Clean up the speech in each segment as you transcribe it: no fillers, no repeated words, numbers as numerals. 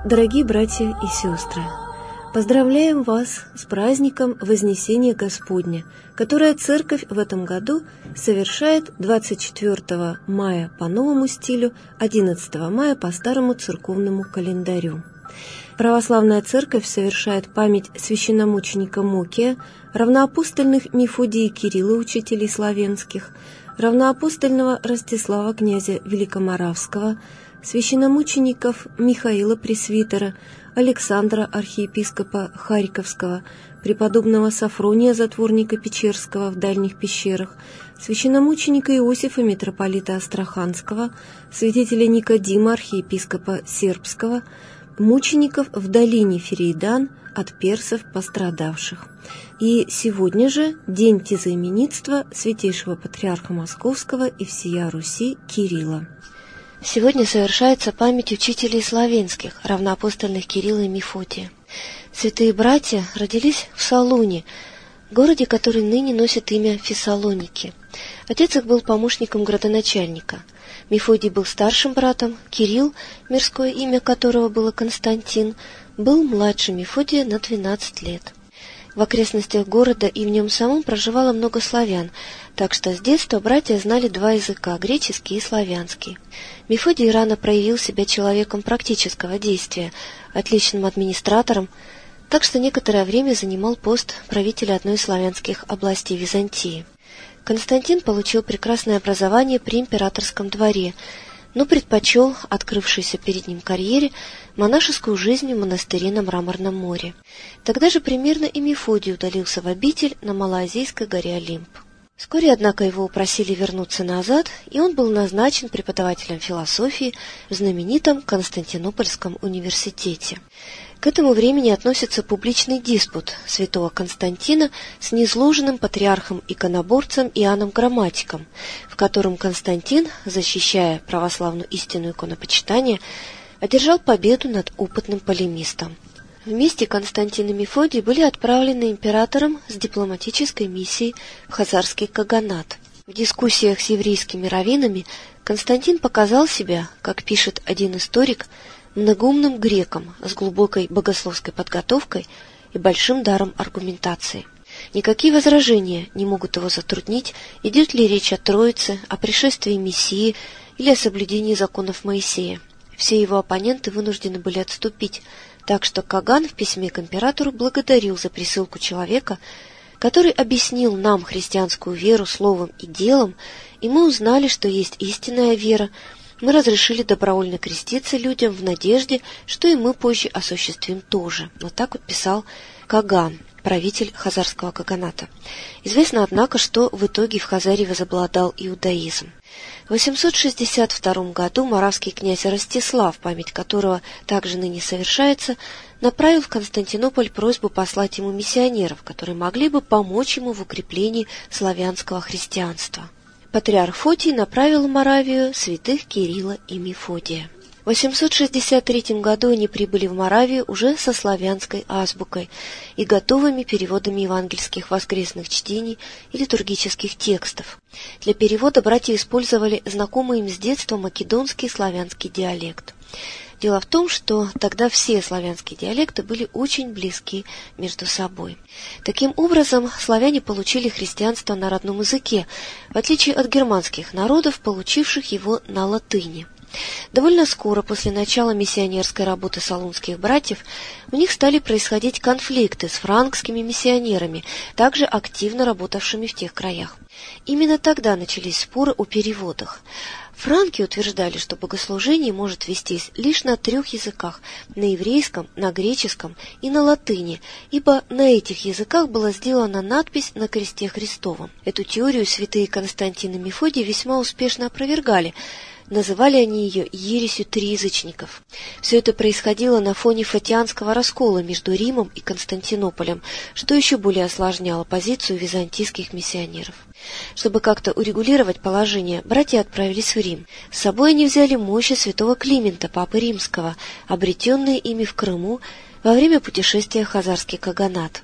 Дорогие братья и сестры, поздравляем вас с праздником Вознесения Господня, которое Церковь в этом году совершает 24 мая по новому стилю, 11 мая по старому церковному календарю. Православная Церковь совершает память священномученика Мокия, равноапостольных Мефодия и Кирилла, учителей славянских, равноапостольного Ростислава, князя Великоморавского, священномучеников Михаила Пресвитера, Александра, архиепископа Харьковского, преподобного Сафрония, затворника Печерского в дальних пещерах, священномученика Иосифа, митрополита Астраханского, святителя Никодима, архиепископа Сербского, мучеников в долине Ферейдан от персов пострадавших. И сегодня же день тезаименитства святейшего патриарха Московского и всея Руси Кирилла. Сегодня совершается память учителей славянских, равноапостольных Кирилла и Мефодия. Святые братья родились в Салуне, городе, который ныне носит имя Фессалоники. Отец их был помощником градоначальника. Мефодий был старшим братом, Кирилл, мирское имя которого было Константин, был младше Мефодия на 12 лет. В окрестностях города и в нем самом проживало много славян, так что с детства братья знали два языка – греческий и славянский. Мефодий рано проявил себя человеком практического действия, отличным администратором, так что некоторое время занимал пост правителя одной из славянских областей Византии. Константин получил прекрасное образование при императорском дворе, но предпочел открывшейся перед ним карьере монашескую жизнь в монастыре на Мраморном море. Тогда же примерно и Мефодий удалился в обитель на Малоазийской горе Олимп. Вскоре, однако, его упросили вернуться назад, и он был назначен преподавателем философии в знаменитом Константинопольском университете. К этому времени относится публичный диспут святого Константина с низложенным патриархом-иконоборцем Иоанном Грамматиком, в котором Константин, защищая православную истину иконопочитания, одержал победу над опытным полемистом. Вместе Константин и Мефодий были отправлены императором с дипломатической миссией в хазарский каганат. В дискуссиях с еврейскими раввинами Константин показал себя, как пишет один историк, многоумным греком с глубокой богословской подготовкой и большим даром аргументации. Никакие возражения не могут его затруднить, идет ли речь о Троице, о пришествии Мессии или о соблюдении законов Моисея. Все его оппоненты вынуждены были отступить, так что Каган в письме к императору благодарил за присылку человека, который объяснил нам христианскую веру словом и делом, и мы узнали, что есть истинная вера. Мы разрешили добровольно креститься людям в надежде, что и мы позже осуществим тоже. Вот так вот писал Каган, правитель хазарского каганата. Известно, однако, что в итоге в Хазарии возобладал иудаизм. В 862 году моравский князь Ростислав, память которого также ныне совершается, направил в Константинополь просьбу послать ему миссионеров, которые могли бы помочь ему в укреплении славянского христианства. Патриарх Фотий направил в Моравию святых Кирилла и Мефодия. В 863 году они прибыли в Моравию уже со славянской азбукой и готовыми переводами евангельских воскресных чтений и литургических текстов. Для перевода братья использовали знакомый им с детства македонский славянский диалект. Дело в том, что тогда все славянские диалекты были очень близки между собой. Таким образом, славяне получили христианство на родном языке, в отличие от германских народов, получивших его на латыни. Довольно скоро после начала миссионерской работы салунских братьев у них стали происходить конфликты с франкскими миссионерами, также активно работавшими в тех краях. Именно тогда начались споры о переводах. Франки утверждали, что богослужение может вестись лишь на 3 языках – на еврейском, на греческом и на латыни, ибо на этих языках была сделана надпись на кресте Христовом. Эту теорию святые Константин и Мефодий весьма успешно опровергали. Называли они ее ересью триязычников. Все это происходило на фоне фатианского раскола между Римом и Константинополем, что еще более осложняло позицию византийских миссионеров. Чтобы как-то урегулировать положение, братья отправились в Рим. С собой они взяли мощи святого Климента, папы римского, обретенные ими в Крыму во время путешествия в хазарский каганат.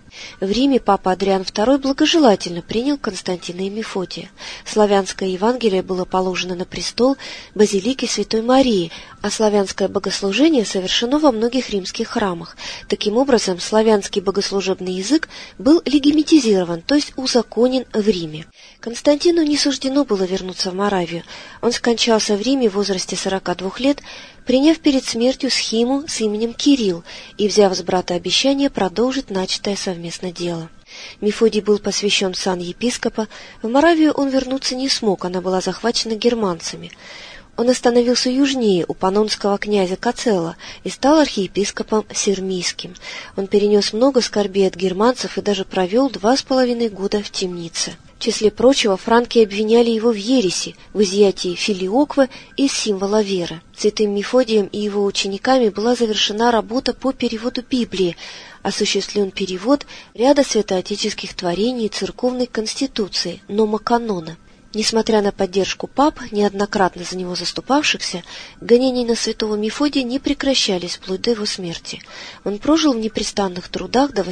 В Риме папа Адриан II благожелательно принял Константина и Мефодия. Славянское Евангелие было положено на престол базилики Святой Марии, а славянское богослужение совершено во многих римских храмах. Таким образом, славянский богослужебный язык был легимитизирован, то есть узаконен в Риме. Константину не суждено было вернуться в Моравию. Он скончался в Риме в возрасте 42 лет, приняв перед смертью схиму с именем Кирилл и взяв с брата обещание продолжить начатое совместное дело. Мефодий был посвящен в сан епископа. В Моравию он вернуться не смог, она была захвачена германцами. Он остановился южнее у паннонского князя Кацела и стал архиепископом Сирмийским. Он перенес много скорбей от германцев и даже провел 2,5 года в темнице. В числе прочего, франки обвиняли его в ереси, в изъятии филиоквы из символа веры. Святым Мефодием и его учениками была завершена работа по переводу Библии, осуществлен перевод ряда святоотеческих творений и церковной конституции, номоканона. Несмотря на поддержку пап, неоднократно за него заступавшихся, гонения на святого Мефодия не прекращались вплоть до его смерти. Он прожил в непрестанных трудах до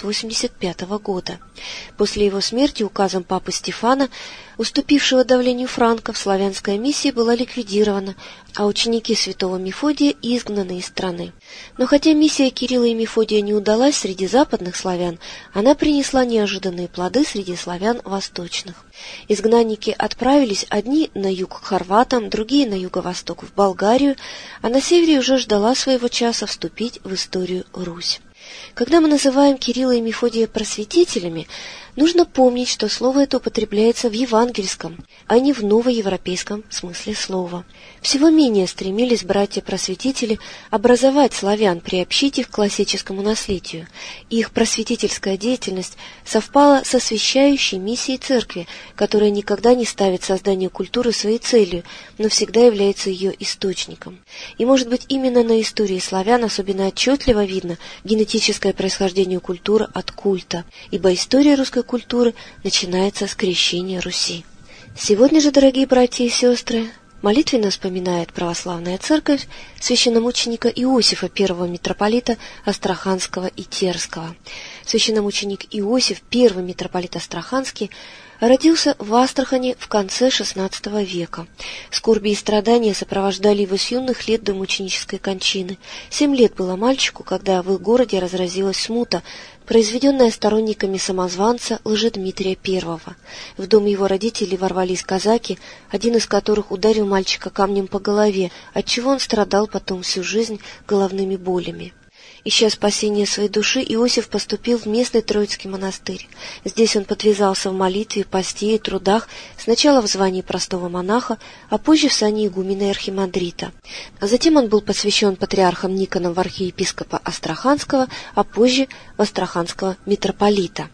885 года. После его смерти указом папы Стефана, уступившего давлению франков, славянская миссия была ликвидирована, а ученики святого Мефодия изгнаны из страны. Но хотя миссия Кирилла и Мефодия не удалась среди западных славян, она принесла неожиданные плоды среди славян восточных. Изгнанники отправились одни на юг к хорватам, другие на юго-восток в Болгарию, а на севере уже ждала своего часа вступить в историю Русь. Когда мы называем Кирилла и Мефодия просветителями, нужно помнить, что слово это употребляется в евангельском, а не в новоевропейском смысле слова. Всего менее стремились братья-просветители образовать славян, приобщить их к классическому наследию. Их просветительская деятельность совпала с освящающей миссией церкви, которая никогда не ставит создание культуры своей целью, но всегда является ее источником. И, может быть, именно на истории славян особенно отчетливо видно генетическое происхождение культуры от культа, ибо история русской культуры начинается с крещения Руси. Сегодня же, дорогие братья и сестры, молитвенно вспоминает православная церковь священномученика Иосифа, первого митрополита Астраханского и Терского. Священномученик Иосиф, первый митрополит Астраханский, родился в Астрахани в конце XVI века. Скорби и страдания сопровождали его с юных лет до мученической кончины. 7 лет было мальчику, когда в их городе разразилась смута, произведенная сторонниками самозванца Лжедмитрия I. В дом его родителей ворвались казаки, один из которых ударил мальчика камнем по голове, отчего он страдал потом всю жизнь головными болями. Ища спасения своей души, Иосиф поступил в местный Троицкий монастырь. Здесь он подвязался в молитве, посте и трудах, сначала в звании простого монаха, а позже в сане игумена и архимандрита. А затем он был посвящен патриархом Никоном в архиепископа Астраханского, а позже в астраханского митрополита.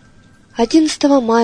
11 мая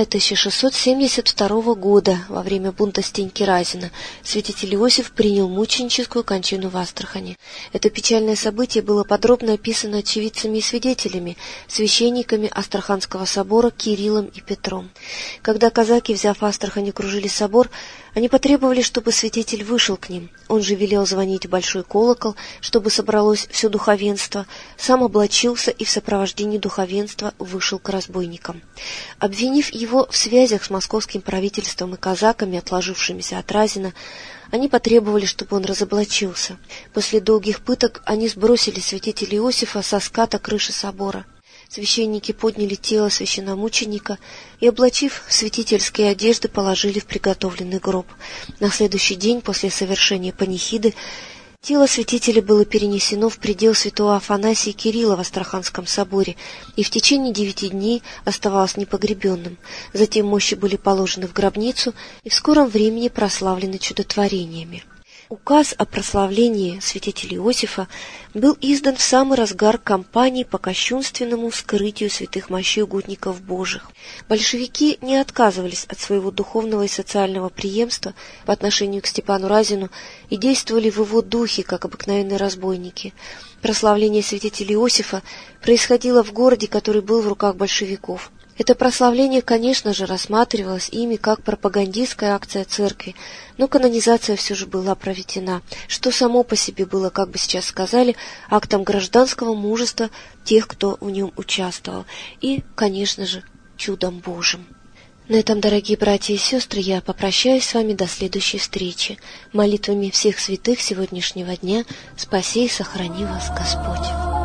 1672 года, во время бунта Стеньки Разина, святитель Иосиф принял мученическую кончину в Астрахани. Это печальное событие было подробно описано очевидцами и свидетелями, священниками Астраханского собора Кириллом и Петром. Когда казаки, взяв Астрахань, окружили собор, они потребовали, чтобы святитель вышел к ним. Он же велел звонить в большой колокол, чтобы собралось все духовенство, сам облачился и в сопровождении духовенства вышел к разбойникам. Обвинив его в связях с московским правительством и казаками, отложившимися от Разина, они потребовали, чтобы он разоблачился. После долгих пыток они сбросили святителя Иосифа со ската крыши собора. Священники подняли тело священномученика и, облачив в святительские одежды, положили в приготовленный гроб. На следующий день, после совершения панихиды, тело святителя было перенесено в предел святого Афанасия Кирилла в Астраханском соборе и в течение 9 дней оставалось непогребенным. Затем мощи были положены в гробницу и в скором времени прославлены чудотворениями. Указ о прославлении святителя Иосифа был издан в самый разгар кампании по кощунственному вскрытию святых мощей угодников Божьих. Большевики не отказывались от своего духовного и социального преемства по отношению к Степану Разину и действовали в его духе, как обыкновенные разбойники. Прославление святителя Иосифа происходило в городе, который был в руках большевиков. Это прославление, конечно же, рассматривалось ими как пропагандистская акция церкви, но канонизация все же была проведена, что само по себе было, как бы сейчас сказали, актом гражданского мужества тех, кто в нем участвовал, и, конечно же, чудом Божьим. На этом, дорогие братья и сестры, я попрощаюсь с вами до следующей встречи. Молитвами всех святых сегодняшнего дня спаси и сохрани вас Господь.